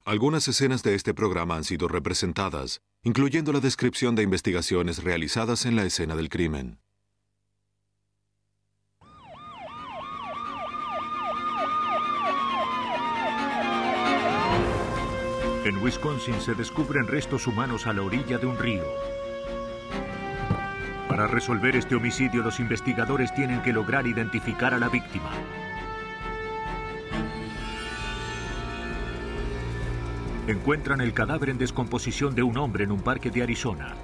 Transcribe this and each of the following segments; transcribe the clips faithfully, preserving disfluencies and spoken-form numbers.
Algunas escenas de este programa han sido representadas, incluyendo la descripción de investigaciones realizadas en la escena del crimen. En Wisconsin se descubren restos humanos a la orilla de un río. Para resolver este homicidio, los investigadores tienen que lograr identificar a la víctima. Encuentran el cadáver en descomposición de un hombre en un parque de Arizona.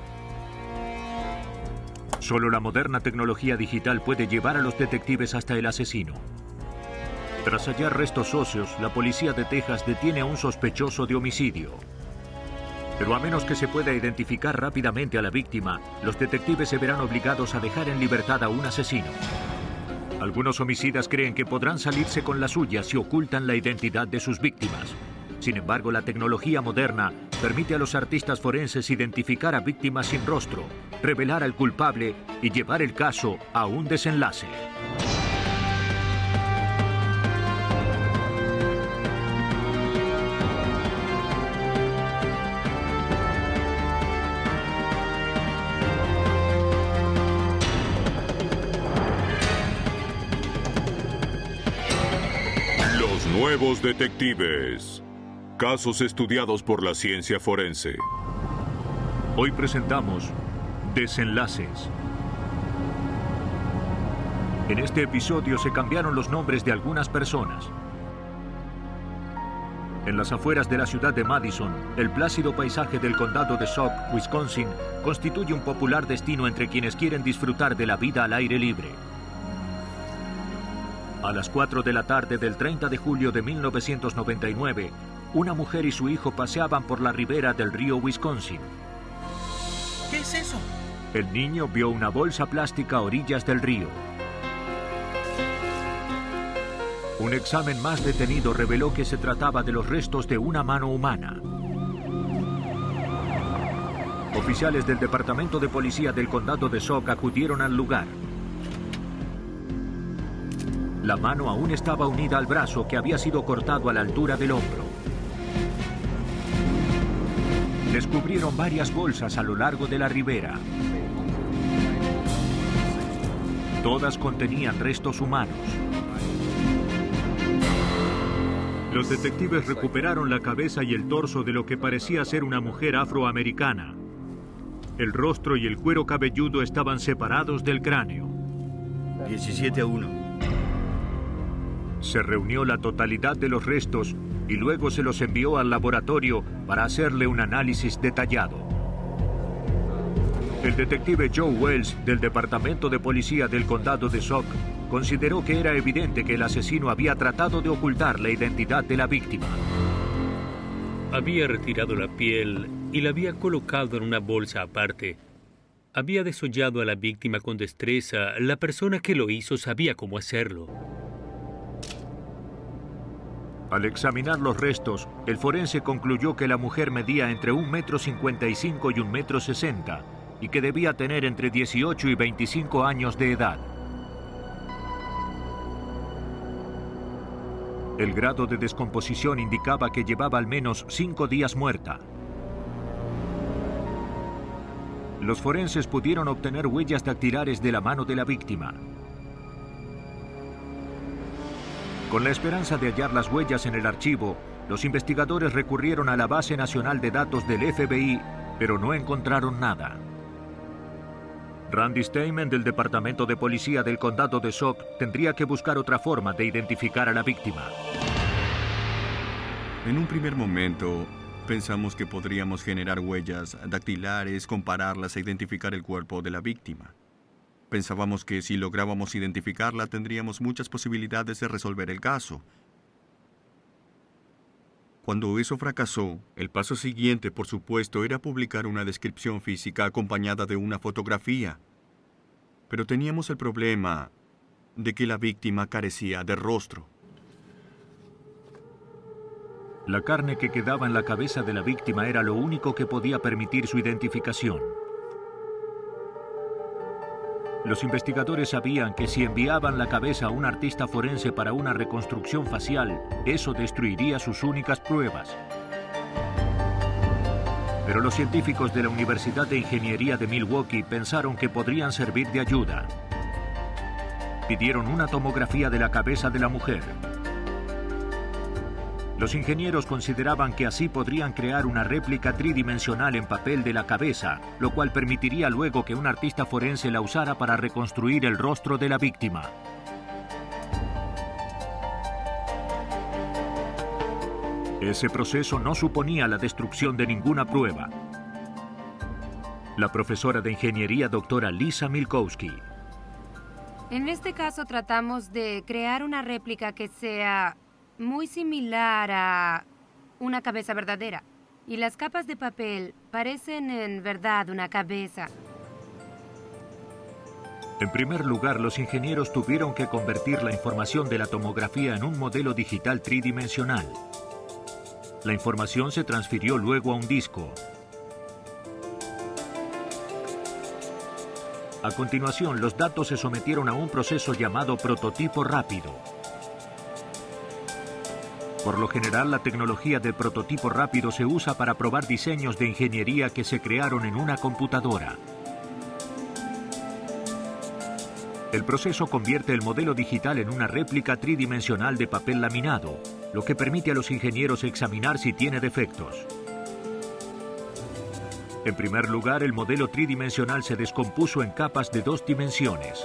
Solo la moderna tecnología digital puede llevar a los detectives hasta el asesino. Tras hallar restos óseos, la policía de Texas detiene a un sospechoso de homicidio. Pero a menos que se pueda identificar rápidamente a la víctima, los detectives se verán obligados a dejar en libertad a un asesino. Algunos homicidas creen que podrán salirse con la suya si ocultan la identidad de sus víctimas. Sin embargo, la tecnología moderna permite a los artistas forenses identificar a víctimas sin rostro, revelar al culpable y llevar el caso a un desenlace. Los nuevos detectives. Casos estudiados por la ciencia forense. Hoy presentamos Desenlaces. En este episodio se cambiaron los nombres de algunas personas. En las afueras de la ciudad de Madison, el plácido paisaje del condado de Sauk, Wisconsin, constituye un popular destino entre quienes quieren disfrutar de la vida al aire libre. A las cuatro de la tarde del treinta de julio de mil novecientos noventa y nueve, una mujer y su hijo paseaban por la ribera del río Wisconsin. ¿Qué es eso? El niño vio una bolsa plástica a orillas del río. Un examen más detenido reveló que se trataba de los restos de una mano humana. Oficiales del Departamento de Policía del Condado de Sauk acudieron al lugar. La mano aún estaba unida al brazo que había sido cortado a la altura del hombro. Descubrieron varias bolsas a lo largo de la ribera. Todas contenían restos humanos. Los detectives recuperaron la cabeza y el torso de lo que parecía ser una mujer afroamericana. El rostro y el cuero cabelludo estaban separados del cráneo. diecisiete a uno. Se reunió la totalidad de los restos y luego se los envió al laboratorio para hacerle un análisis detallado. El detective Joe Wells, del Departamento de Policía del Condado de Sauk, consideró que era evidente que el asesino había tratado de ocultar la identidad de la víctima. Había retirado la piel y la había colocado en una bolsa aparte. Había desollado a la víctima con destreza. La persona que lo hizo sabía cómo hacerlo. Al examinar los restos, el forense concluyó que la mujer medía entre un metro cincuenta y cinco y un metro sesenta y que debía tener entre dieciocho y veinticinco años de edad. El grado de descomposición indicaba que llevaba al menos cinco días muerta. Los forenses pudieron obtener huellas dactilares de la mano de la víctima. Con la esperanza de hallar las huellas en el archivo, los investigadores recurrieron a la Base Nacional de Datos del F B I, pero no encontraron nada. Randy Steinman, del Departamento de Policía del Condado de Sauk, tendría que buscar otra forma de identificar a la víctima. En un primer momento, pensamos que podríamos generar huellas dactilares, compararlas e identificar el cuerpo de la víctima. Pensábamos que si lográbamos identificarla tendríamos muchas posibilidades de resolver el caso. Cuando eso fracasó, el paso siguiente, por supuesto, era publicar una descripción física acompañada de una fotografía. Pero teníamos el problema de que la víctima carecía de rostro. La carne que quedaba en la cabeza de la víctima era lo único que podía permitir su identificación. Los investigadores sabían que si enviaban la cabeza a un artista forense para una reconstrucción facial, eso destruiría sus únicas pruebas. Pero los científicos de la Universidad de Ingeniería de Milwaukee pensaron que podrían servir de ayuda. Pidieron una tomografía de la cabeza de la mujer. Los ingenieros consideraban que así podrían crear una réplica tridimensional en papel de la cabeza, lo cual permitiría luego que un artista forense la usara para reconstruir el rostro de la víctima. Ese proceso no suponía la destrucción de ninguna prueba. La profesora de ingeniería doctora Lisa Milkowski. En este caso tratamos de crear una réplica que sea muy similar a una cabeza verdadera. Y las capas de papel parecen en verdad una cabeza. En primer lugar, los ingenieros tuvieron que convertir la información de la tomografía en un modelo digital tridimensional. La información se transfirió luego a un disco. A continuación, los datos se sometieron a un proceso llamado prototipo rápido. Por lo general, la tecnología del prototipo rápido se usa para probar diseños de ingeniería que se crearon en una computadora. El proceso convierte el modelo digital en una réplica tridimensional de papel laminado, lo que permite a los ingenieros examinar si tiene defectos. En primer lugar, el modelo tridimensional se descompuso en capas de dos dimensiones.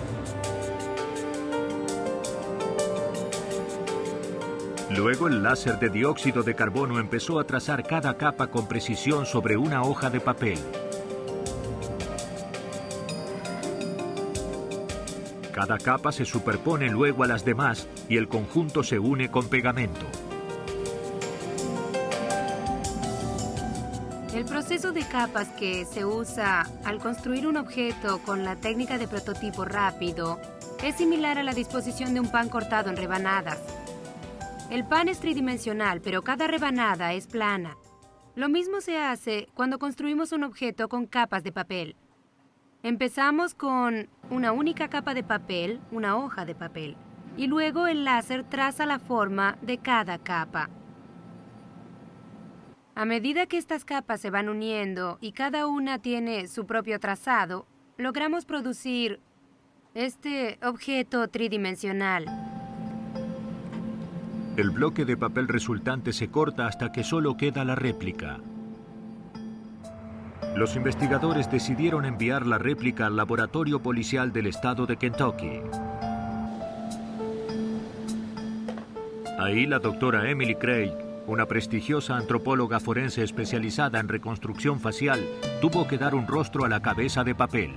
Luego, el láser de dióxido de carbono empezó a trazar cada capa con precisión sobre una hoja de papel. Cada capa se superpone luego a las demás y el conjunto se une con pegamento. El proceso de capas que se usa al construir un objeto con la técnica de prototipo rápido es similar a la disposición de un pan cortado en rebanadas. El pan es tridimensional, pero cada rebanada es plana. Lo mismo se hace cuando construimos un objeto con capas de papel. Empezamos con una única capa de papel, una hoja de papel, y luego el láser traza la forma de cada capa. A medida que estas capas se van uniendo y cada una tiene su propio trazado, logramos producir este objeto tridimensional. El bloque de papel resultante se corta hasta que solo queda la réplica. Los investigadores decidieron enviar la réplica al laboratorio policial del estado de Kentucky. Ahí la doctora Emily Craig, una prestigiosa antropóloga forense especializada en reconstrucción facial, tuvo que dar un rostro a la cabeza de papel.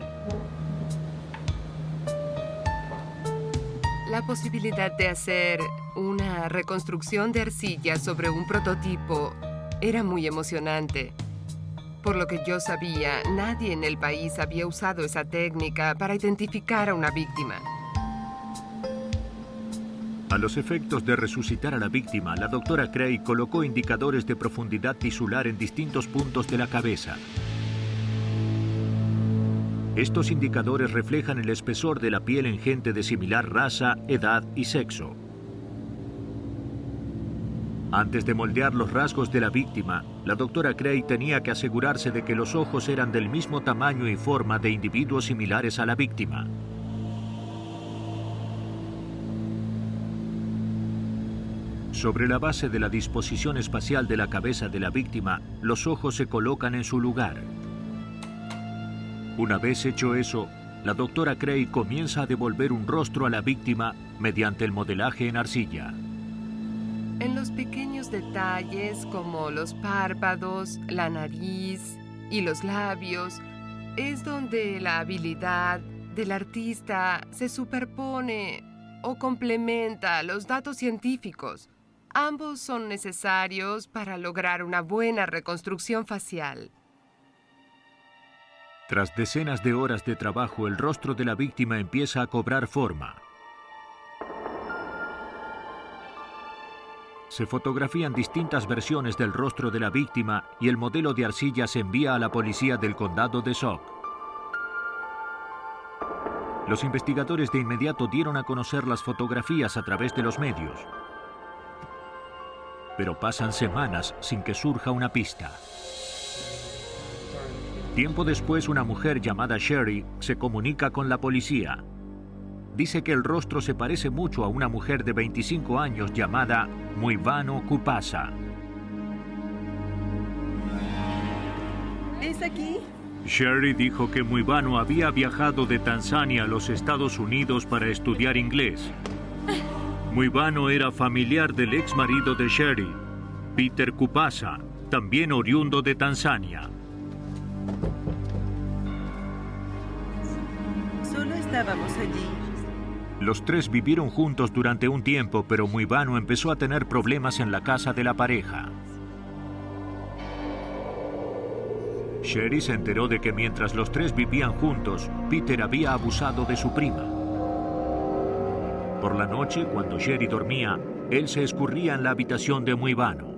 La posibilidad de hacer una reconstrucción de arcilla sobre un prototipo era muy emocionante. Por lo que yo sabía, nadie en el país había usado esa técnica para identificar a una víctima. A los efectos de resucitar a la víctima, la doctora Craig colocó indicadores de profundidad tisular en distintos puntos de la cabeza. Estos indicadores reflejan el espesor de la piel en gente de similar raza, edad y sexo. Antes de moldear los rasgos de la víctima, la doctora Craig tenía que asegurarse de que los ojos eran del mismo tamaño y forma de individuos similares a la víctima. Sobre la base de la disposición espacial de la cabeza de la víctima, los ojos se colocan en su lugar. Una vez hecho eso, la doctora Craig comienza a devolver un rostro a la víctima mediante el modelaje en arcilla. En los pequeños detalles como los párpados, la nariz y los labios, es donde la habilidad del artista se superpone o complementa los datos científicos. Ambos son necesarios para lograr una buena reconstrucción facial. Tras decenas de horas de trabajo, el rostro de la víctima empieza a cobrar forma. Se fotografían distintas versiones del rostro de la víctima y el modelo de arcilla se envía a la policía del condado de Sauk. Los investigadores de inmediato dieron a conocer las fotografías a través de los medios. Pero pasan semanas sin que surja una pista. Tiempo después, una mujer llamada Sherry se comunica con la policía. Dice que el rostro se parece mucho a una mujer de veinticinco años llamada Muivano Kupasa. ¿Es aquí? Sherry dijo que Muivano había viajado de Tanzania a los Estados Unidos para estudiar inglés. Muivano era familiar del ex marido de Sherry, Peter Kupasa, también oriundo de Tanzania. Solo estábamos allí. Los tres vivieron juntos durante un tiempo, pero Muivano empezó a tener problemas en la casa de la pareja. Sherry se enteró de que mientras los tres vivían juntos, Peter había abusado de su prima. Por la noche, cuando Sherry dormía, él se escurría en la habitación de Muivano.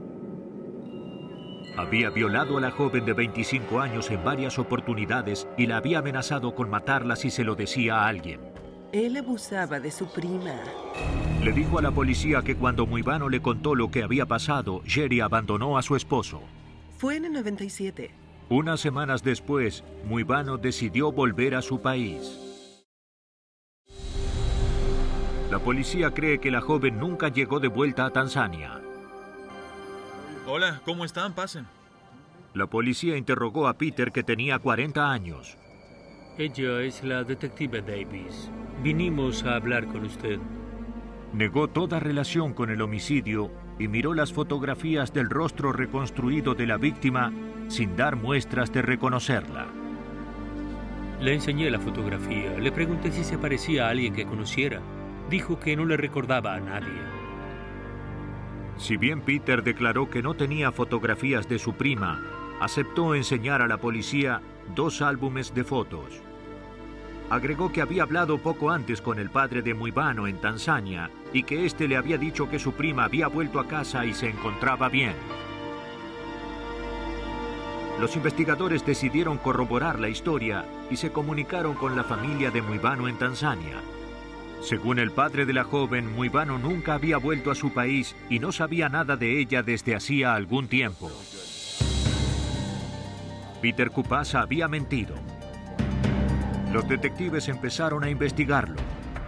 Había violado a la joven de veinticinco años en varias oportunidades y la había amenazado con matarla si se lo decía a alguien. Él abusaba de su prima. Le dijo a la policía que cuando Muivano le contó lo que había pasado, Sherry abandonó a su esposo. Fue en el noventa y siete. Unas semanas después, Muivano decidió volver a su país. La policía cree que la joven nunca llegó de vuelta a Tanzania. Hola, ¿cómo están? Pasen. La policía interrogó a Peter, que tenía cuarenta años. Ella es la detective Davis. Vinimos a hablar con usted. Negó toda relación con el homicidio y miró las fotografías del rostro reconstruido de la víctima sin dar muestras de reconocerla. Le enseñé la fotografía. Le pregunté si se parecía a alguien que conociera. Dijo que no le recordaba a nadie. Si bien Peter declaró que no tenía fotografías de su prima, aceptó enseñar a la policía dos álbumes de fotos. Agregó que había hablado poco antes con el padre de Muivano en Tanzania y que éste le había dicho que su prima había vuelto a casa y se encontraba bien. Los investigadores decidieron corroborar la historia y se comunicaron con la familia de Muivano en Tanzania. Según el padre de la joven, Muivano nunca había vuelto a su país y no sabía nada de ella desde hacía algún tiempo. Peter Kupasa había mentido. Los detectives empezaron a investigarlo.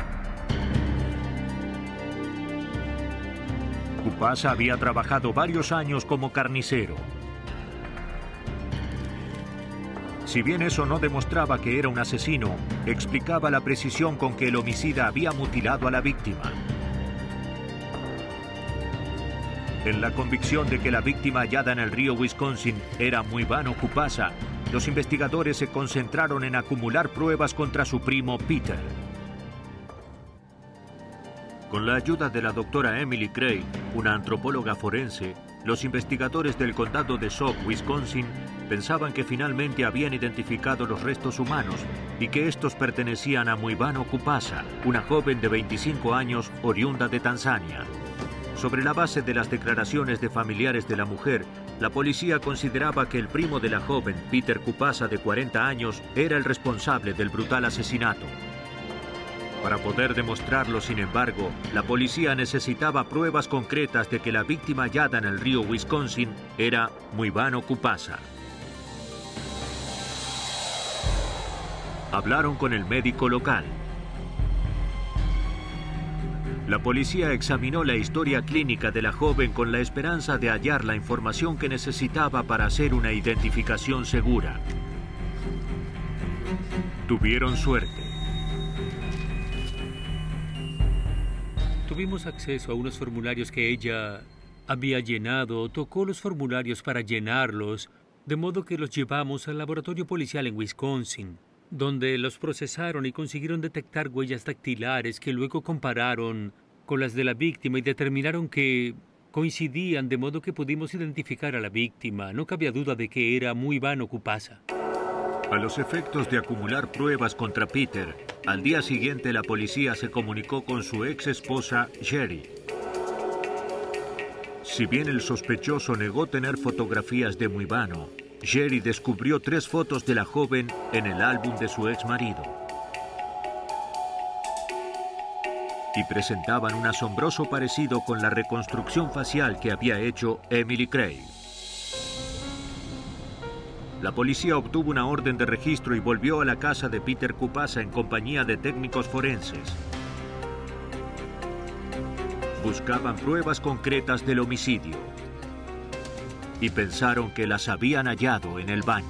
Kupasa había trabajado varios años como carnicero. Si bien eso no demostraba que era un asesino, explicaba la precisión con que el homicida había mutilado a la víctima. En la convicción de que la víctima hallada en el río Wisconsin era Muivano Kupasa, los investigadores se concentraron en acumular pruebas contra su primo Peter. Con la ayuda de la doctora Emily Cray, una antropóloga forense, los investigadores del condado de Sauk, Wisconsin, pensaban que finalmente habían identificado los restos humanos y que estos pertenecían a Muivano Kupasa, una joven de veinticinco años oriunda de Tanzania. Sobre la base de las declaraciones de familiares de la mujer, la policía consideraba que el primo de la joven, Peter Kupasa, de cuarenta años, era el responsable del brutal asesinato. Para poder demostrarlo, sin embargo, la policía necesitaba pruebas concretas de que la víctima hallada en el río Wisconsin era Muivano Kupasa. Hablaron con el médico local. La policía examinó la historia clínica de la joven con la esperanza de hallar la información que necesitaba para hacer una identificación segura. Tuvieron suerte. Tuvimos acceso a unos formularios que ella había llenado. Tocó los formularios para llenarlos, de modo que los llevamos al laboratorio policial en Wisconsin, donde los procesaron y consiguieron detectar huellas dactilares que luego compararon con las de la víctima y determinaron que coincidían, de modo que pudimos identificar a la víctima. No cabía duda de que era Muivano Kupasa. A los efectos de acumular pruebas contra Peter, al día siguiente la policía se comunicó con su ex esposa, Sherry. Si bien el sospechoso negó tener fotografías de Muivano, Sherry descubrió tres fotos de la joven en el álbum de su ex marido. Y presentaban un asombroso parecido con la reconstrucción facial que había hecho Emily Cray. La policía obtuvo una orden de registro y volvió a la casa de Peter Kupasa en compañía de técnicos forenses. Buscaban pruebas concretas del homicidio y pensaron que las habían hallado en el baño.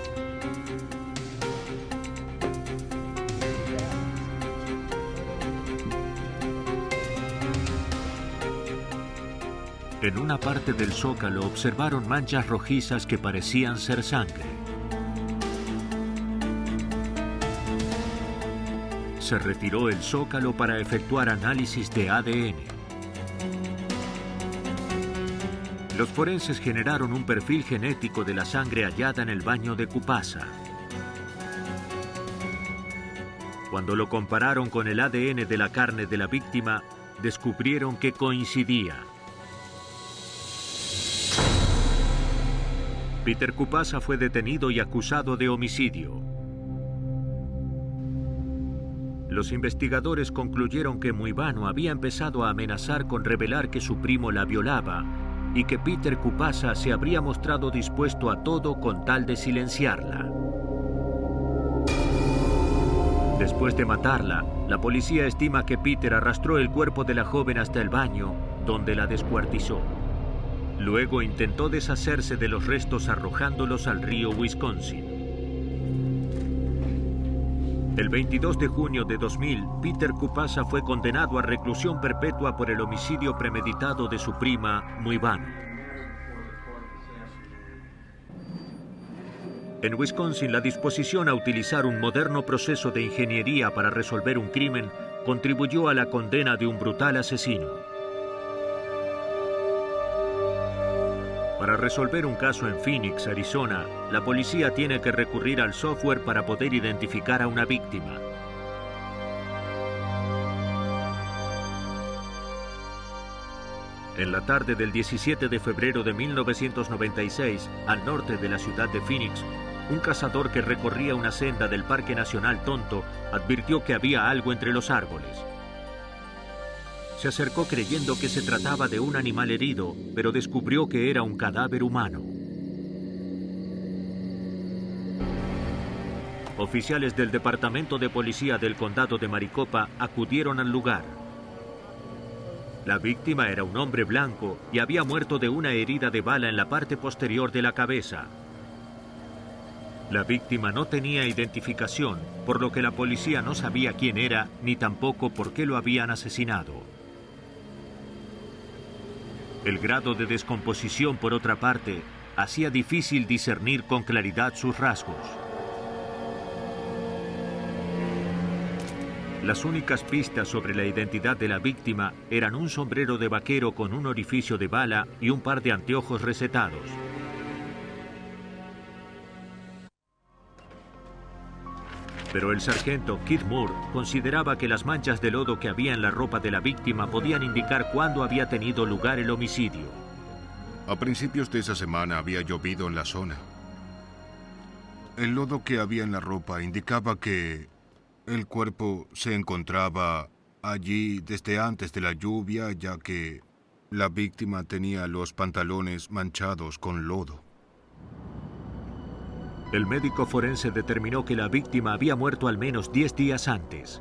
En una parte del zócalo observaron manchas rojizas que parecían ser sangre. Se retiró el zócalo para efectuar análisis de A D N. Los forenses generaron un perfil genético de la sangre hallada en el baño de Kupasa. Cuando lo compararon con el A D N de la carne de la víctima, descubrieron que coincidía. Peter Kupasa fue detenido y acusado de homicidio. Los investigadores concluyeron que Muibano había empezado a amenazar con revelar que su primo la violaba y que Peter Kupasa se habría mostrado dispuesto a todo con tal de silenciarla. Después de matarla, la policía estima que Peter arrastró el cuerpo de la joven hasta el baño, donde la descuartizó. Luego intentó deshacerse de los restos arrojándolos al río Wisconsin. El veintidós de junio de dos mil, Peter Kupasa fue condenado a reclusión perpetua por el homicidio premeditado de su prima, Muibano. En Wisconsin, la disposición a utilizar un moderno proceso de ingeniería para resolver un crimen contribuyó a la condena de un brutal asesino. Para resolver un caso en Phoenix, Arizona, la policía tiene que recurrir al software para poder identificar a una víctima. En la tarde del diecisiete de febrero de mil novecientos noventa y seis, al norte de la ciudad de Phoenix, un cazador que recorría una senda del Parque Nacional Tonto advirtió que había algo entre los árboles. Se acercó creyendo que se trataba de un animal herido, pero descubrió que era un cadáver humano. Oficiales del Departamento de Policía del Condado de Maricopa acudieron al lugar. La víctima era un hombre blanco y había muerto de una herida de bala en la parte posterior de la cabeza. La víctima no tenía identificación, por lo que la policía no sabía quién era ni tampoco por qué lo habían asesinado. El grado de descomposición, por otra parte, hacía difícil discernir con claridad sus rasgos. Las únicas pistas sobre la identidad de la víctima eran un sombrero de vaquero con un orificio de bala y un par de anteojos recetados. Pero el sargento Kid Moore consideraba que las manchas de lodo que había en la ropa de la víctima podían indicar cuándo había tenido lugar el homicidio. A principios de esa semana había llovido en la zona. El lodo que había en la ropa indicaba que el cuerpo se encontraba allí desde antes de la lluvia, ya que la víctima tenía los pantalones manchados con lodo. El médico forense determinó que la víctima había muerto al menos diez días antes.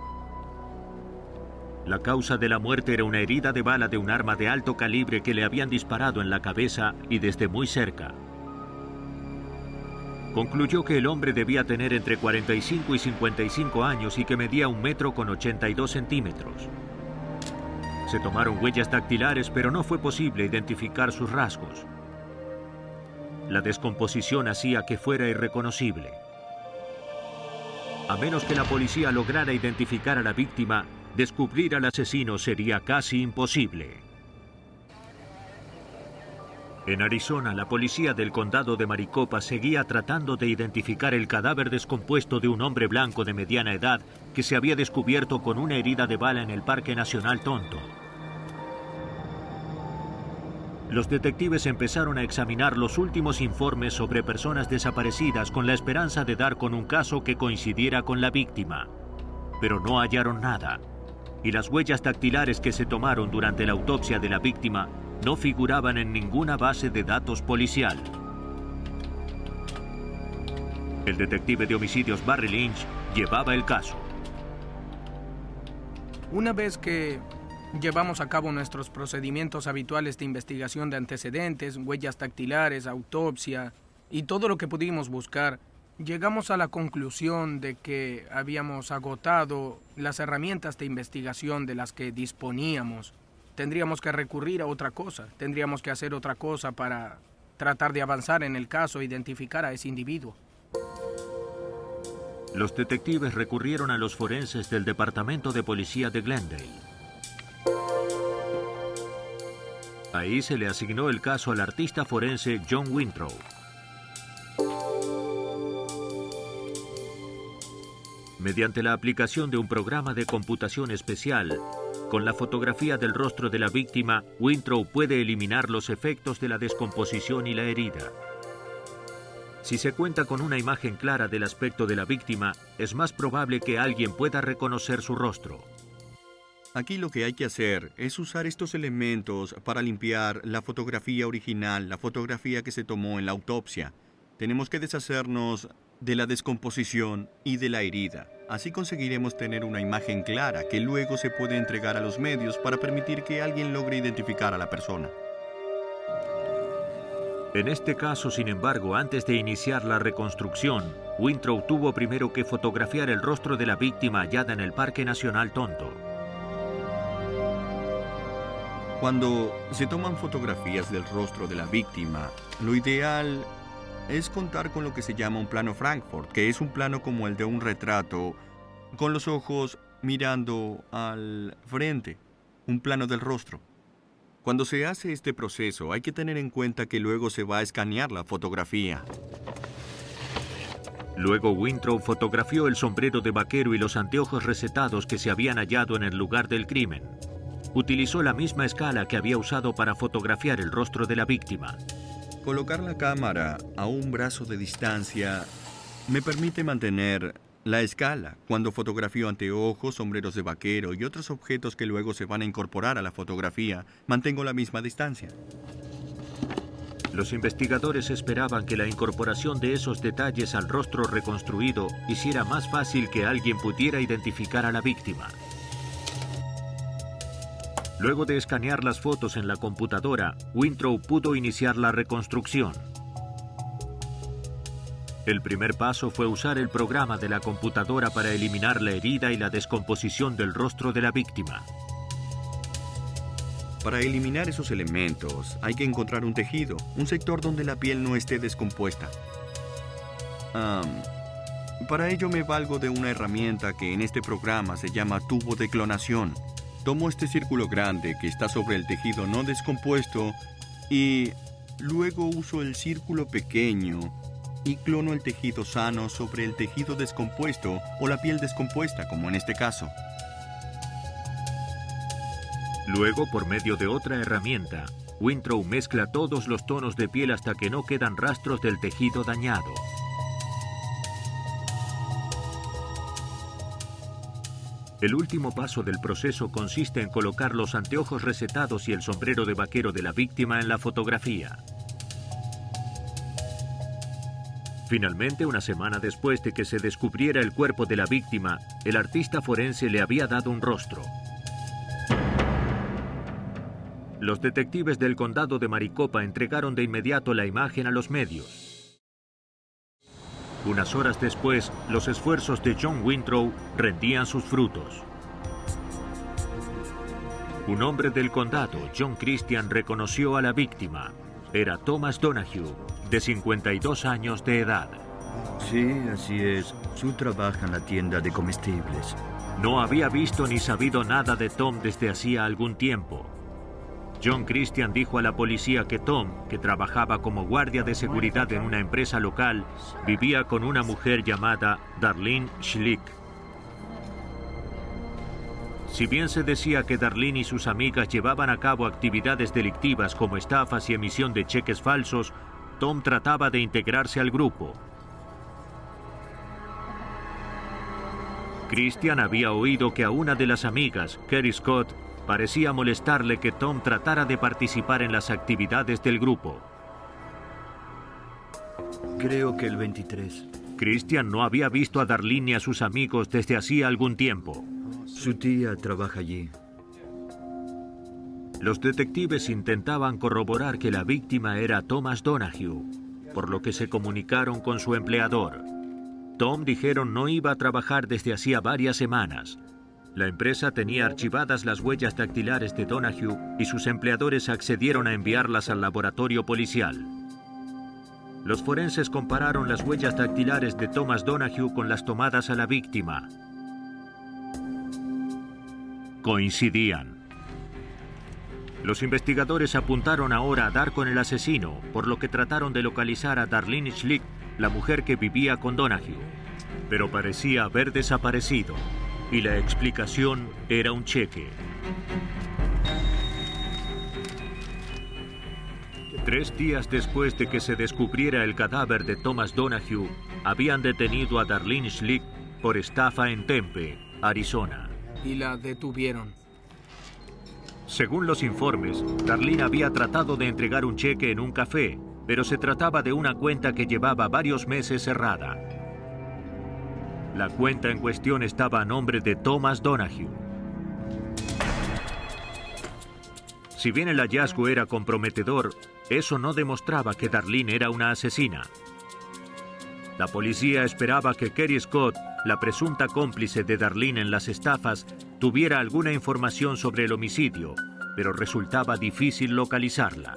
La causa de la muerte era una herida de bala de un arma de alto calibre que le habían disparado en la cabeza y desde muy cerca. Concluyó que el hombre debía tener entre cuarenta y cinco y cincuenta y cinco años y que medía un metro con ochenta y dos centímetros. Se tomaron huellas dactilares, pero no fue posible identificar sus rasgos. La descomposición hacía que fuera irreconocible. A menos que la policía lograra identificar a la víctima, descubrir al asesino sería casi imposible. En Arizona, la policía del condado de Maricopa seguía tratando de identificar el cadáver descompuesto de un hombre blanco de mediana edad que se había descubierto con una herida de bala en el Parque Nacional Tonto. Los detectives empezaron a examinar los últimos informes sobre personas desaparecidas con la esperanza de dar con un caso que coincidiera con la víctima. Pero no hallaron nada, y las huellas dactilares que se tomaron durante la autopsia de la víctima no figuraban en ninguna base de datos policial. El detective de homicidios Barry Lynch llevaba el caso. Una vez que llevamos a cabo nuestros procedimientos habituales de investigación de antecedentes, huellas dactilares, autopsia y todo lo que pudimos buscar, llegamos a la conclusión de que habíamos agotado las herramientas de investigación de las que disponíamos. Tendríamos que recurrir a otra cosa, tendríamos que hacer otra cosa para tratar de avanzar en el caso e identificar a ese individuo. Los detectives recurrieron a los forenses del Departamento de Policía de Glendale. Ahí se le asignó el caso al artista forense John Wintrow. Mediante la aplicación de un programa de computación especial, con la fotografía del rostro de la víctima, Wintrow puede eliminar los efectos de la descomposición y la herida. Si se cuenta con una imagen clara del aspecto de la víctima, es más probable que alguien pueda reconocer su rostro. Aquí lo que hay que hacer es usar estos elementos para limpiar la fotografía original, la fotografía que se tomó en la autopsia. Tenemos que deshacernos de la descomposición y de la herida. Así conseguiremos tener una imagen clara que luego se puede entregar a los medios para permitir que alguien logre identificar a la persona. En este caso, sin embargo, antes de iniciar la reconstrucción, Wintrow tuvo primero que fotografiar el rostro de la víctima hallada en el Parque Nacional Tonto. Cuando se toman fotografías del rostro de la víctima, lo ideal es contar con lo que se llama un plano Frankfurt, que es un plano como el de un retrato, con los ojos mirando al frente, un plano del rostro. Cuando se hace este proceso, hay que tener en cuenta que luego se va a escanear la fotografía. Luego Wintrow fotografió el sombrero de vaquero y los anteojos recetados que se habían hallado en el lugar del crimen. Utilizó la misma escala que había usado para fotografiar el rostro de la víctima. Colocar la cámara a un brazo de distancia me permite mantener la escala cuando fotografío anteojos, sombreros de vaquero y otros objetos que luego se van a incorporar a la fotografía. Mantengo la misma distancia. Los investigadores esperaban que la incorporación de esos detalles al rostro reconstruido hiciera más fácil que alguien pudiera identificar a la víctima. Luego de escanear las fotos en la computadora, Wintrow pudo iniciar la reconstrucción. El primer paso fue usar el programa de la computadora para eliminar la herida y la descomposición del rostro de la víctima. Para eliminar esos elementos, hay que encontrar un tejido, un sector donde la piel no esté descompuesta. Um, para ello me valgo de una herramienta que en este programa se llama tubo de clonación. Tomo este círculo grande que está sobre el tejido no descompuesto y luego uso el círculo pequeño y clono el tejido sano sobre el tejido descompuesto o la piel descompuesta, como en este caso. Luego, por medio de otra herramienta, Wintrow mezcla todos los tonos de piel hasta que no quedan rastros del tejido dañado. El último paso del proceso consiste en colocar los anteojos recetados y el sombrero de vaquero de la víctima en la fotografía. Finalmente, una semana después de que se descubriera el cuerpo de la víctima, el artista forense le había dado un rostro. Los detectives del condado de Maricopa entregaron de inmediato la imagen a los medios. Unas horas después, los esfuerzos de John Wintrow rendían sus frutos. Un hombre del condado, John Christian, reconoció a la víctima. Era Thomas Donahue, de cincuenta y dos años de edad. Sí, así es. Su trabaja en la tienda de comestibles. No había visto ni sabido nada de Tom desde hacía algún tiempo. John Christian dijo a la policía que Tom, que trabajaba como guardia de seguridad en una empresa local, vivía con una mujer llamada Darlene Schlick. Si bien se decía que Darlene y sus amigas llevaban a cabo actividades delictivas como estafas y emisión de cheques falsos, Tom trataba de integrarse al grupo. Christian había oído que a una de las amigas, Kerry Scott, parecía molestarle que Tom tratara de participar en las actividades del grupo. Creo que el veintitrés. Christian no había visto a Darlene ni a sus amigos desde hacía algún tiempo. Su tía trabaja allí. Los detectives intentaban corroborar que la víctima era Thomas Donahue, por lo que se comunicaron con su empleador. Tom, dijeron, no iba a trabajar desde hacía varias semanas. La empresa tenía archivadas las huellas dactilares de Donahue y sus empleadores accedieron a enviarlas al laboratorio policial. Los forenses compararon las huellas dactilares de Thomas Donahue con las tomadas a la víctima. Coincidían. Los investigadores apuntaron ahora a dar con el asesino, por lo que trataron de localizar a Darlene Schlick, la mujer que vivía con Donahue, pero parecía haber desaparecido, y la explicación era un cheque. Tres días después de que se descubriera el cadáver de Thomas Donahue, habían detenido a Darlene Schlick por estafa en Tempe, Arizona. Y la detuvieron. Según los informes, Darlene había tratado de entregar un cheque en un café, pero se trataba de una cuenta que llevaba varios meses cerrada. La cuenta en cuestión estaba a nombre de Thomas Donahue. Si bien el hallazgo era comprometedor, eso no demostraba que Darlene era una asesina. La policía esperaba que Kerry Scott, la presunta cómplice de Darlene en las estafas, tuviera alguna información sobre el homicidio, pero resultaba difícil localizarla.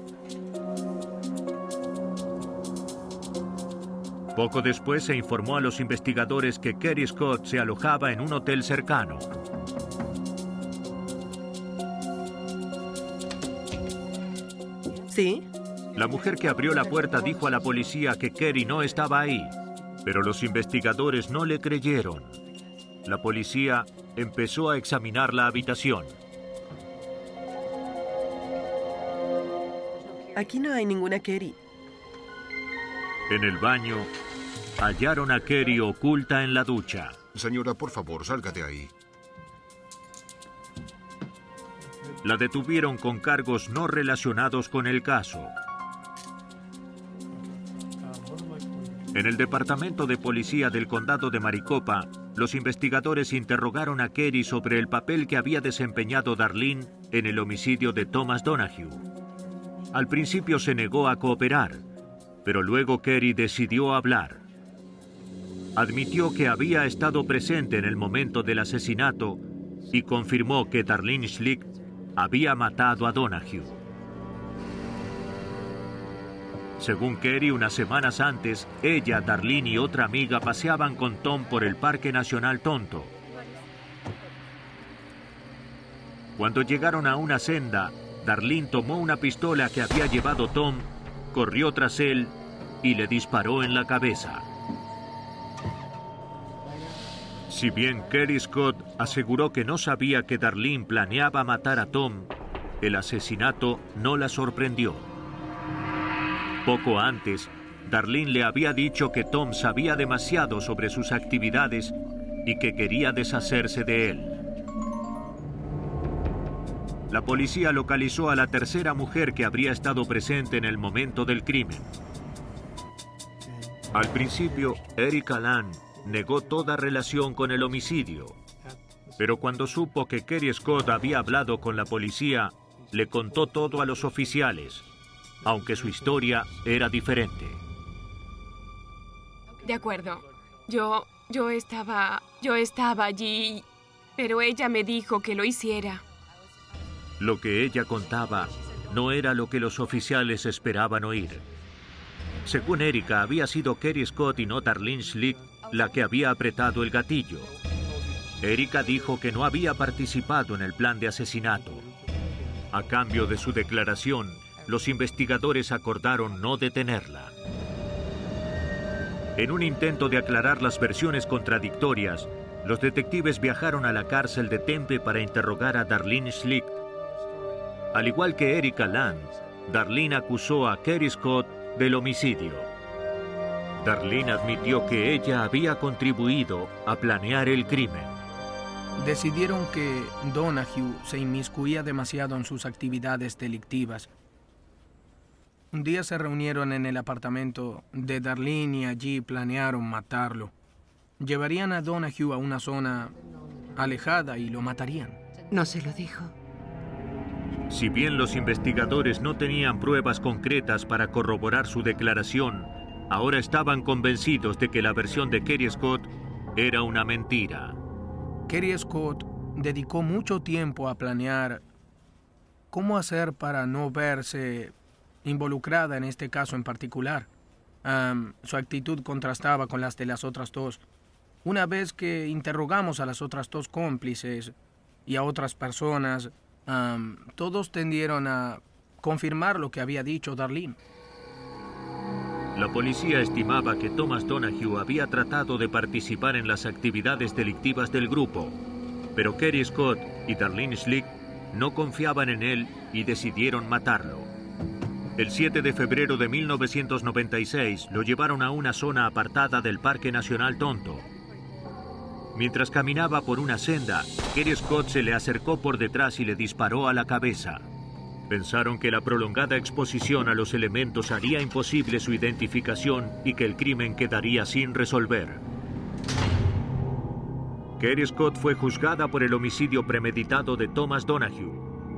Poco después se informó a los investigadores que Kerry Scott se alojaba en un hotel cercano. ¿Sí? La mujer que abrió la puerta dijo a la policía que Kerry no estaba ahí, pero los investigadores no le creyeron. La policía empezó a examinar la habitación. Aquí no hay ninguna Kerry. En el baño, hallaron a Kerry oculta en la ducha. Señora, por favor, salga de ahí. La detuvieron con cargos no relacionados con el caso. En el departamento de policía del condado de Maricopa, los investigadores interrogaron a Kerry sobre el papel que había desempeñado Darlene en el homicidio de Thomas Donahue. Al principio se negó a cooperar, pero luego Kerry decidió hablar. Admitió que había estado presente en el momento del asesinato y confirmó que Darlene Schlick había matado a Donahue. Según Kerry, unas semanas antes, ella, Darlene y otra amiga paseaban con Tom por el Parque Nacional Tonto. Cuando llegaron a una senda, Darlene tomó una pistola que había llevado Tom, corrió tras él y le disparó en la cabeza. Si bien Kerry Scott aseguró que no sabía que Darlene planeaba matar a Tom, el asesinato no la sorprendió. Poco antes, Darlene le había dicho que Tom sabía demasiado sobre sus actividades y que quería deshacerse de él. La policía localizó a la tercera mujer que habría estado presente en el momento del crimen. Al principio, Erika Land negó toda relación con el homicidio, pero cuando supo que Kerry Scott había hablado con la policía, le contó todo a los oficiales, aunque su historia era diferente. De acuerdo. Yo, yo estaba, yo estaba allí, pero ella me dijo que lo hiciera. Lo que ella contaba no era lo que los oficiales esperaban oír. Según Erika, había sido Kerry Scott y no Darlene Schlick la que había apretado el gatillo. Erika dijo que no había participado en el plan de asesinato. A cambio de su declaración, los investigadores acordaron no detenerla. En un intento de aclarar las versiones contradictorias, los detectives viajaron a la cárcel de Tempe para interrogar a Darlene Schlick. Al igual que Erika Land, Darlene acusó a Kerry Scott del homicidio. Darlene admitió que ella había contribuido a planear el crimen. Decidieron que Donahue se inmiscuía demasiado en sus actividades delictivas. Un día se reunieron en el apartamento de Darlene y allí planearon matarlo. Llevarían a Donahue a una zona alejada y lo matarían. ¿No se lo dijo? Si bien los investigadores no tenían pruebas concretas para corroborar su declaración, ahora estaban convencidos de que la versión de Kerry Scott era una mentira. Kerry Scott dedicó mucho tiempo a planear cómo hacer para no verse involucrada en este caso en particular. Um, su actitud contrastaba con las de las otras dos. Una vez que interrogamos a las otras dos cómplices y a otras personas, um, todos tendieron a confirmar lo que había dicho Darlene. La policía estimaba que Thomas Donahue había tratado de participar en las actividades delictivas del grupo, pero Kerry Scott y Darlene Slick no confiaban en él y decidieron matarlo. El siete de febrero de mil novecientos noventa y seis lo llevaron a una zona apartada del Parque Nacional Tonto. Mientras caminaba por una senda, Kerry Scott se le acercó por detrás y le disparó a la cabeza. Pensaron que la prolongada exposición a los elementos haría imposible su identificación y que el crimen quedaría sin resolver. Kerry Scott fue juzgada por el homicidio premeditado de Thomas Donahue.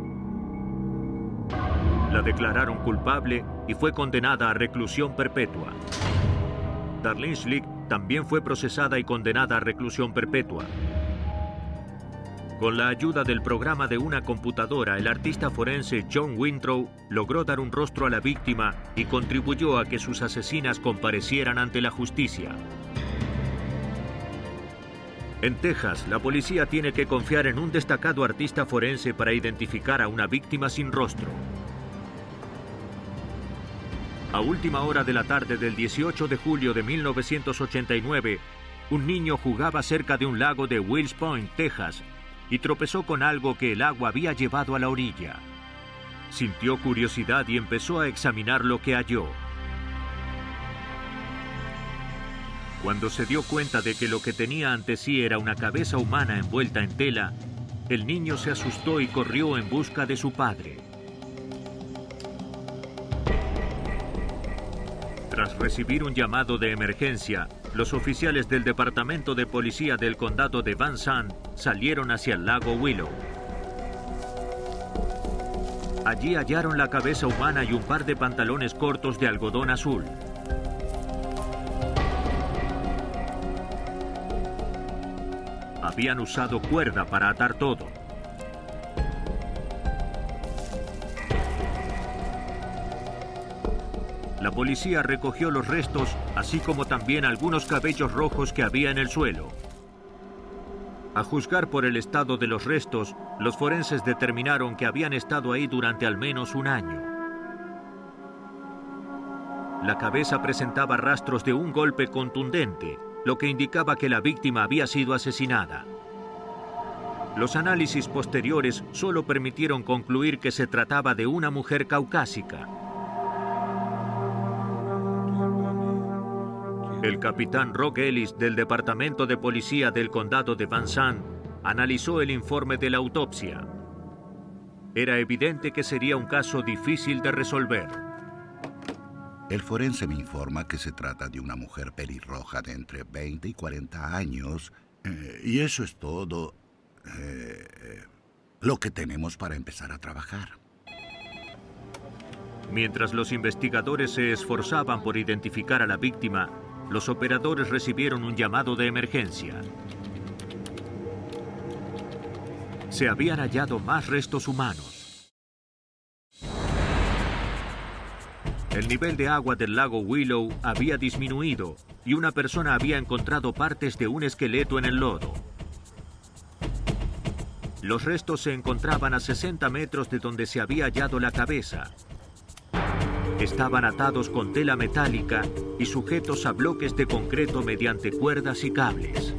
La declararon culpable y fue condenada a reclusión perpetua. Darlene Slick también fue procesada y condenada a reclusión perpetua. Con la ayuda del programa de una computadora, el artista forense John Wintrow logró dar un rostro a la víctima y contribuyó a que sus asesinas comparecieran ante la justicia. En Texas, la policía tiene que confiar en un destacado artista forense para identificar a una víctima sin rostro. A última hora de la tarde del dieciocho de julio de mil novecientos ochenta y nueve, un niño jugaba cerca de un lago de Wills Point, Texas, y tropezó con algo que el agua había llevado a la orilla. Sintió curiosidad y empezó a examinar lo que halló. Cuando se dio cuenta de que lo que tenía ante sí era una cabeza humana envuelta en tela, el niño se asustó y corrió en busca de su padre. Tras recibir un llamado de emergencia, los oficiales del Departamento de Policía del Condado de Van Zandt salieron hacia el lago Willow. Allí hallaron la cabeza humana y un par de pantalones cortos de algodón azul. Habían usado cuerda para atar todo. La policía recogió los restos, así como también algunos cabellos rojos que había en el suelo. A juzgar por el estado de los restos, los forenses determinaron que habían estado ahí durante al menos un año. La cabeza presentaba rastros de un golpe contundente, lo que indicaba que la víctima había sido asesinada. Los análisis posteriores solo permitieron concluir que se trataba de una mujer caucásica. El capitán Rock Ellis del Departamento de Policía del Condado de Van Zandt analizó el informe de la autopsia. Era evidente que sería un caso difícil de resolver. El forense me informa que se trata de una mujer pelirroja de entre veinte y cuarenta años, eh, y eso es todo eh, lo que tenemos para empezar a trabajar. Mientras los investigadores se esforzaban por identificar a la víctima, los operadores recibieron un llamado de emergencia. Se habían hallado más restos humanos. El nivel de agua del lago Willow había disminuido y una persona había encontrado partes de un esqueleto en el lodo. Los restos se encontraban a sesenta metros de donde se había hallado la cabeza. Estaban atados con tela metálica y sujetos a bloques de concreto mediante cuerdas y cables.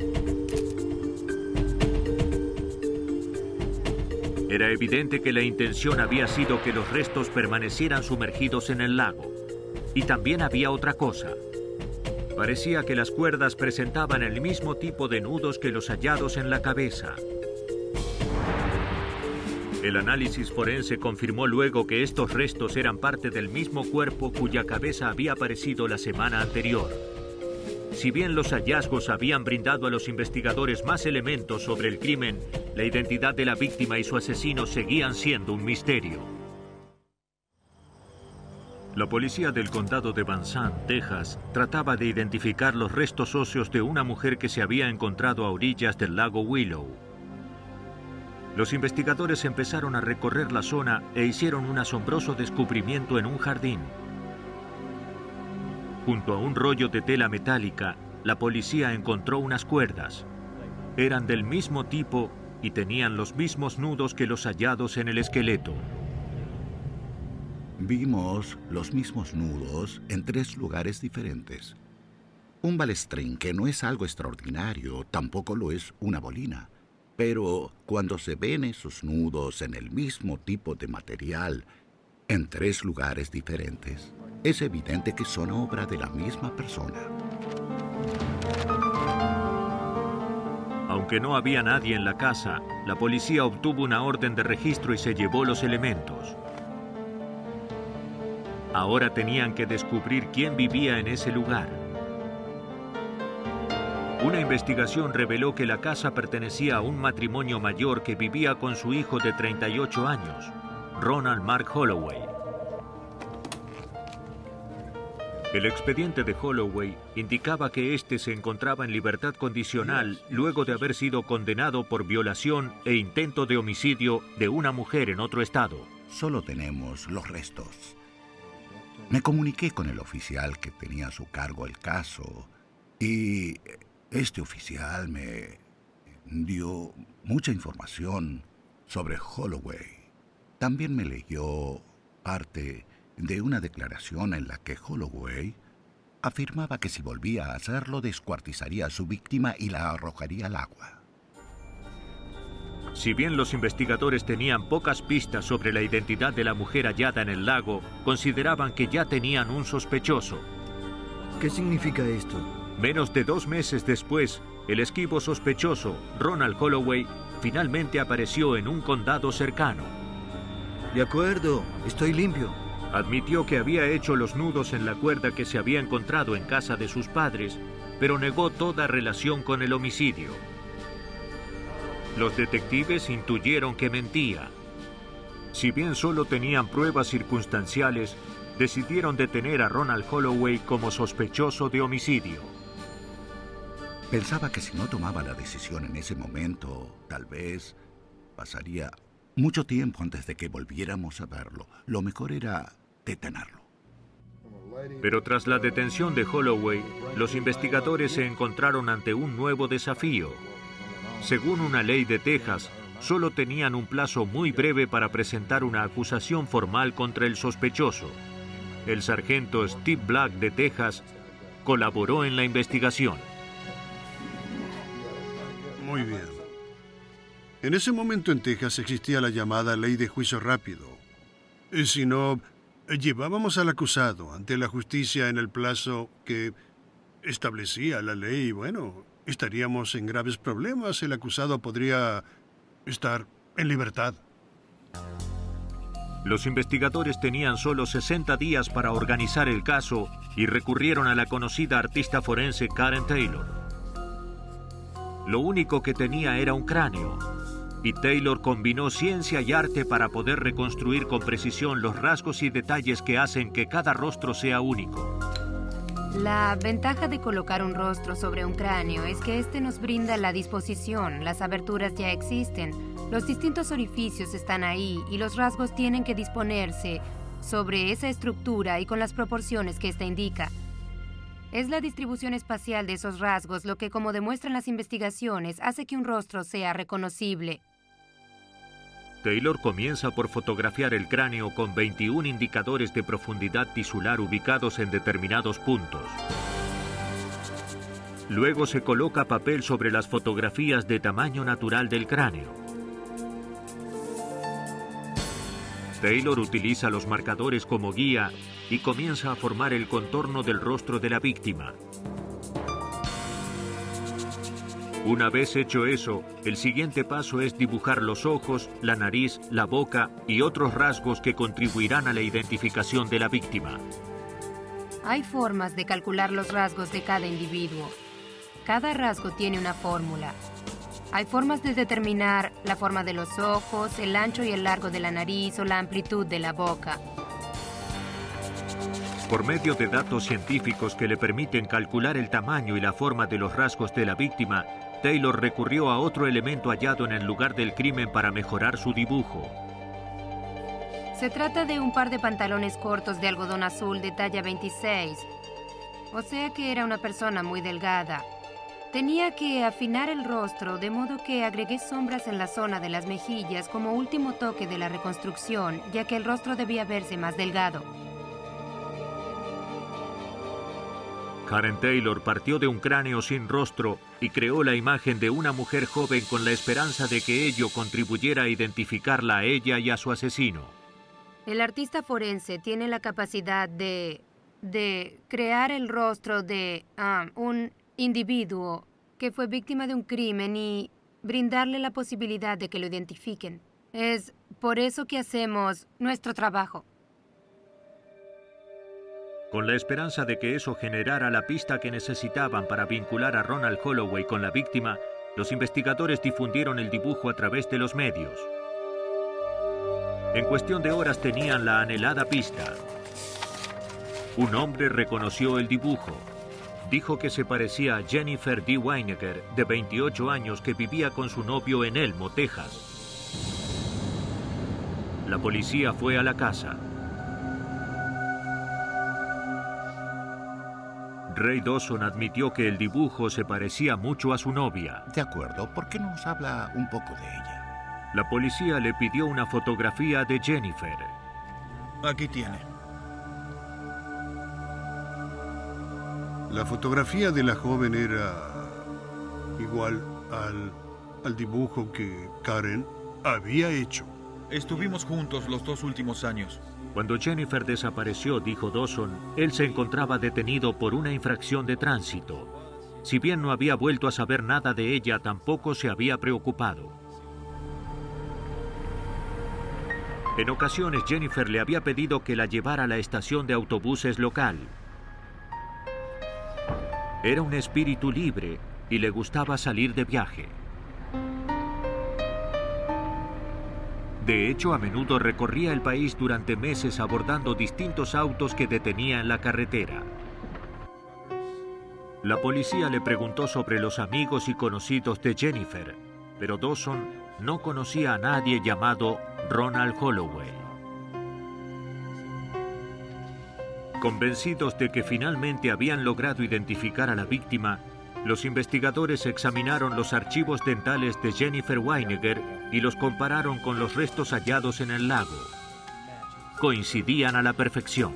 Era evidente que la intención había sido que los restos permanecieran sumergidos en el lago. Y también había otra cosa. Parecía que las cuerdas presentaban el mismo tipo de nudos que los hallados en la cabeza. El análisis forense confirmó luego que estos restos eran parte del mismo cuerpo cuya cabeza había aparecido la semana anterior. Si bien los hallazgos habían brindado a los investigadores más elementos sobre el crimen, la identidad de la víctima y su asesino seguían siendo un misterio. La policía del condado de Van Zandt, Texas, trataba de identificar los restos óseos de una mujer que se había encontrado a orillas del lago Willow. Los investigadores empezaron a recorrer la zona e hicieron un asombroso descubrimiento en un jardín. Junto a un rollo de tela metálica, la policía encontró unas cuerdas. Eran del mismo tipo y tenían los mismos nudos que los hallados en el esqueleto. Vimos los mismos nudos en tres lugares diferentes. Un balestrín, que no es algo extraordinario, tampoco lo es una bolina. Pero cuando se ven esos nudos en el mismo tipo de material, en tres lugares diferentes, es evidente que son obra de la misma persona. Aunque no había nadie en la casa, la policía obtuvo una orden de registro y se llevó los elementos. Ahora tenían que descubrir quién vivía en ese lugar. Una investigación reveló que la casa pertenecía a un matrimonio mayor que vivía con su hijo de treinta y ocho años, Ronald Mark Holloway. El expediente de Holloway indicaba que éste se encontraba en libertad condicional luego de haber sido condenado por violación e intento de homicidio de una mujer en otro estado. Solo tenemos los restos. Me comuniqué con el oficial que tenía a su cargo el caso y este oficial me dio mucha información sobre Holloway. También me leyó parte de una declaración en la que Holloway afirmaba que si volvía a hacerlo descuartizaría a su víctima y la arrojaría al agua. Si bien los investigadores tenían pocas pistas sobre la identidad de la mujer hallada en el lago, consideraban que ya tenían un sospechoso. ¿Qué significa esto? Menos de dos meses después, el esquivo sospechoso, Ronald Holloway, finalmente apareció en un condado cercano. De acuerdo, estoy limpio. Admitió que había hecho los nudos en la cuerda que se había encontrado en casa de sus padres, pero negó toda relación con el homicidio. Los detectives intuyeron que mentía. Si bien solo tenían pruebas circunstanciales, decidieron detener a Ronald Holloway como sospechoso de homicidio. Pensaba que si no tomaba la decisión en ese momento, tal vez pasaría mucho tiempo antes de que volviéramos a verlo. Lo mejor era detenerlo. Pero tras la detención de Holloway, los investigadores se encontraron ante un nuevo desafío. Según una ley de Texas, solo tenían un plazo muy breve para presentar una acusación formal contra el sospechoso. El sargento Steve Black de Texas colaboró en la investigación. Muy bien. En ese momento en Texas existía la llamada ley de juicio rápido. Y si no, llevábamos al acusado ante la justicia en el plazo que establecía la ley, bueno, estaríamos en graves problemas. El acusado podría estar en libertad. Los investigadores tenían solo sesenta días para organizar el caso y recurrieron a la conocida artista forense Karen Taylor. Lo único que tenía era un cráneo, y Taylor combinó ciencia y arte para poder reconstruir con precisión los rasgos y detalles que hacen que cada rostro sea único. La ventaja de colocar un rostro sobre un cráneo es que este nos brinda la disposición, las aberturas ya existen, los distintos orificios están ahí y los rasgos tienen que disponerse sobre esa estructura y con las proporciones que ésta indica. Es la distribución espacial de esos rasgos lo que, como demuestran las investigaciones, hace que un rostro sea reconocible. Taylor comienza por fotografiar el cráneo con veintiún indicadores de profundidad tisular ubicados en determinados puntos. Luego se coloca papel sobre las fotografías de tamaño natural del cráneo. Taylor utiliza los marcadores como guía y comienza a formar el contorno del rostro de la víctima. Una vez hecho eso, el siguiente paso es dibujar los ojos, la nariz, la boca y otros rasgos que contribuirán a la identificación de la víctima. Hay formas de calcular los rasgos de cada individuo. Cada rasgo tiene una fórmula. Hay formas de determinar la forma de los ojos, el ancho y el largo de la nariz o la amplitud de la boca. Por medio de datos científicos que le permiten calcular el tamaño y la forma de los rasgos de la víctima, Taylor recurrió a otro elemento hallado en el lugar del crimen para mejorar su dibujo. Se trata de un par de pantalones cortos de algodón azul de talla veintiséis. O sea que era una persona muy delgada. Tenía que afinar el rostro, de modo que agregué sombras en la zona de las mejillas como último toque de la reconstrucción, ya que el rostro debía verse más delgado. Karen Taylor partió de un cráneo sin rostro y creó la imagen de una mujer joven con la esperanza de que ello contribuyera a identificarla a ella y a su asesino. El artista forense tiene la capacidad de... de crear el rostro de uh, un individuo que fue víctima de un crimen y brindarle la posibilidad de que lo identifiquen. Es por eso que hacemos nuestro trabajo. Con la esperanza de que eso generara la pista que necesitaban para vincular a Ronald Holloway con la víctima, los investigadores difundieron el dibujo a través de los medios. En cuestión de horas tenían la anhelada pista. Un hombre reconoció el dibujo. Dijo que se parecía a Jennifer D. Weineger, de veintiocho años, que vivía con su novio en Elmo, Texas. La policía fue a la casa. Ray Dawson admitió que el dibujo se parecía mucho a su novia. De acuerdo, ¿por qué no nos habla un poco de ella? La policía le pidió una fotografía de Jennifer. Aquí tiene. La fotografía de la joven era igual al, al dibujo que Karen había hecho. Estuvimos juntos los dos últimos años. Cuando Jennifer desapareció, dijo Dawson, él se encontraba detenido por una infracción de tránsito. Si bien no había vuelto a saber nada de ella, tampoco se había preocupado. En ocasiones, Jennifer le había pedido que la llevara a la estación de autobuses local. Era un espíritu libre y le gustaba salir de viaje. De hecho, a menudo recorría el país durante meses abordando distintos autos que detenía en la carretera. La policía le preguntó sobre los amigos y conocidos de Jennifer, pero Dawson no conocía a nadie llamado Ronald Holloway. Convencidos de que finalmente habían logrado identificar a la víctima, los investigadores examinaron los archivos dentales de Jennifer Weineger y los compararon con los restos hallados en el lago. Coincidían a la perfección.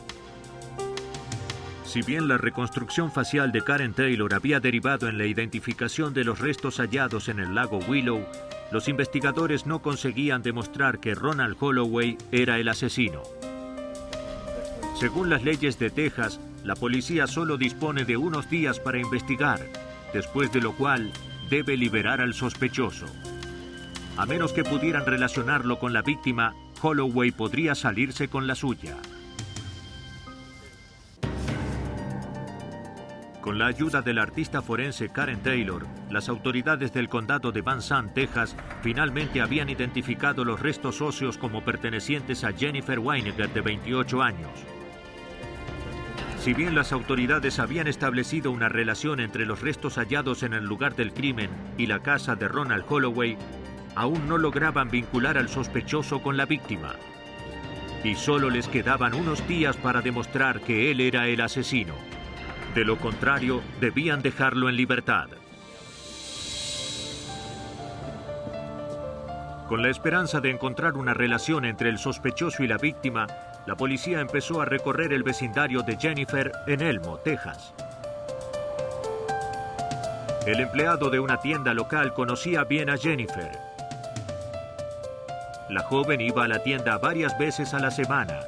Si bien la reconstrucción facial de Karen Taylor había derivado en la identificación de los restos hallados en el lago Willow, los investigadores no conseguían demostrar que Ronald Holloway era el asesino. Según las leyes de Texas, la policía solo dispone de unos días para investigar, después de lo cual debe liberar al sospechoso. A menos que pudieran relacionarlo con la víctima, Holloway podría salirse con la suya. Con la ayuda del artista forense Karen Taylor, las autoridades del condado de Van Zandt, Texas, finalmente habían identificado los restos óseos como pertenecientes a Jennifer Weineger, de veintiocho años. Si bien las autoridades habían establecido una relación entre los restos hallados en el lugar del crimen y la casa de Ronald Holloway, aún no lograban vincular al sospechoso con la víctima. Y solo les quedaban unos días para demostrar que él era el asesino. De lo contrario, debían dejarlo en libertad. Con la esperanza de encontrar una relación entre el sospechoso y la víctima, la policía empezó a recorrer el vecindario de Jennifer en Elmo, Texas. El empleado de una tienda local conocía bien a Jennifer. La joven iba a la tienda varias veces a la semana.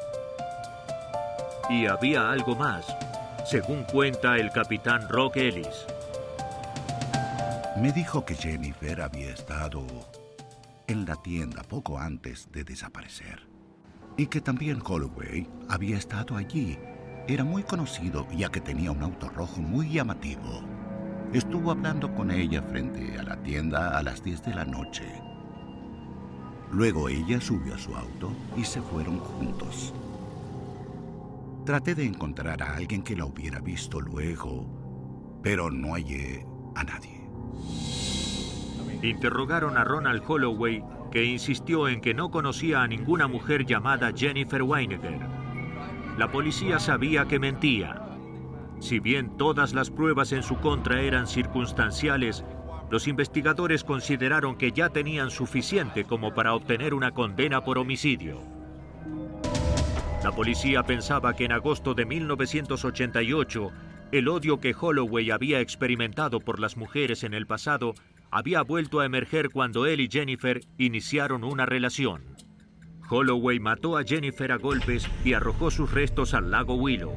Y había algo más, según cuenta el capitán Rock Ellis. Me dijo que Jennifer había estado en la tienda poco antes de desaparecer y que también Holloway había estado allí. Era muy conocido ya que tenía un auto rojo muy llamativo. Estuvo hablando con ella frente a la tienda a las diez de la noche. Luego ella subió a su auto y se fueron juntos. Traté de encontrar a alguien que la hubiera visto luego, pero no hallé a nadie. Interrogaron a Ronald Holloway, que insistió en que no conocía a ninguna mujer llamada Jennifer Weineger. La policía sabía que mentía. Si bien todas las pruebas en su contra eran circunstanciales, los investigadores consideraron que ya tenían suficiente como para obtener una condena por homicidio. La policía pensaba que en agosto de mil novecientos ochenta y ocho, el odio que Holloway había experimentado por las mujeres en el pasado había vuelto a emerger cuando él y Jennifer iniciaron una relación. Holloway mató a Jennifer a golpes y arrojó sus restos al lago Willow.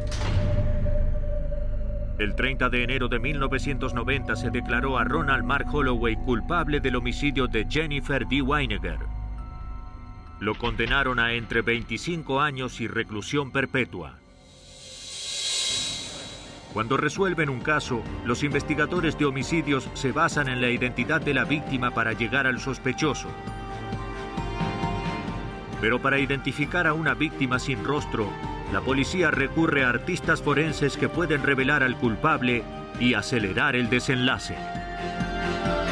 El treinta de enero de mil novecientos noventa se declaró a Ronald Mark Holloway culpable del homicidio de Jennifer D. Weineger. Lo condenaron a entre veinticinco años y reclusión perpetua. Cuando resuelven un caso, los investigadores de homicidios se basan en la identidad de la víctima para llegar al sospechoso. Pero para identificar a una víctima sin rostro, la policía recurre a artistas forenses que pueden revelar al culpable y acelerar el desenlace.